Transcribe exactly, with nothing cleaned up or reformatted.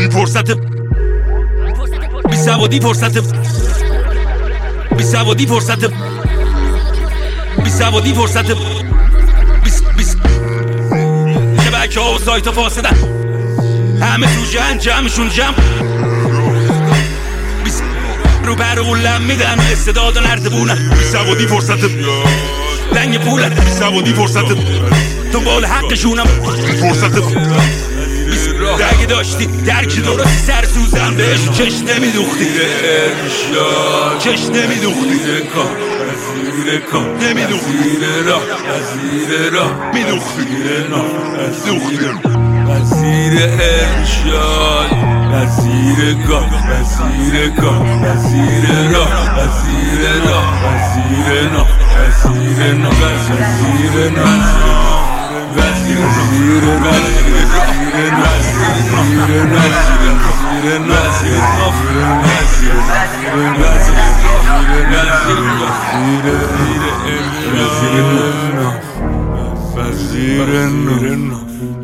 فرصت بی سوادی فرصت بی سوادی فرصت بی سوادی فرصت بیس بیس شبکه ها و سایت ها فاسدن، همه تو جن جمعشون جمع بیس رو پر و لم میدن استعداد و نردبونن. بی سوادی فرصت لنگ پولن، بی سوادی فرصت دنبال حقشونم فرصت درگی داشتی درکی درستی سر سوزن بهش چش نمیدوختی چش نمیدوختی نمیدوختی میدوختی وزیر ارشاد، وزیر گاه، وزیر گاه، وزیر راه، وزیر راه، وزیر ناه، وزیر ناه، وزیر ناه، وزیر وزیر وزیر وزیر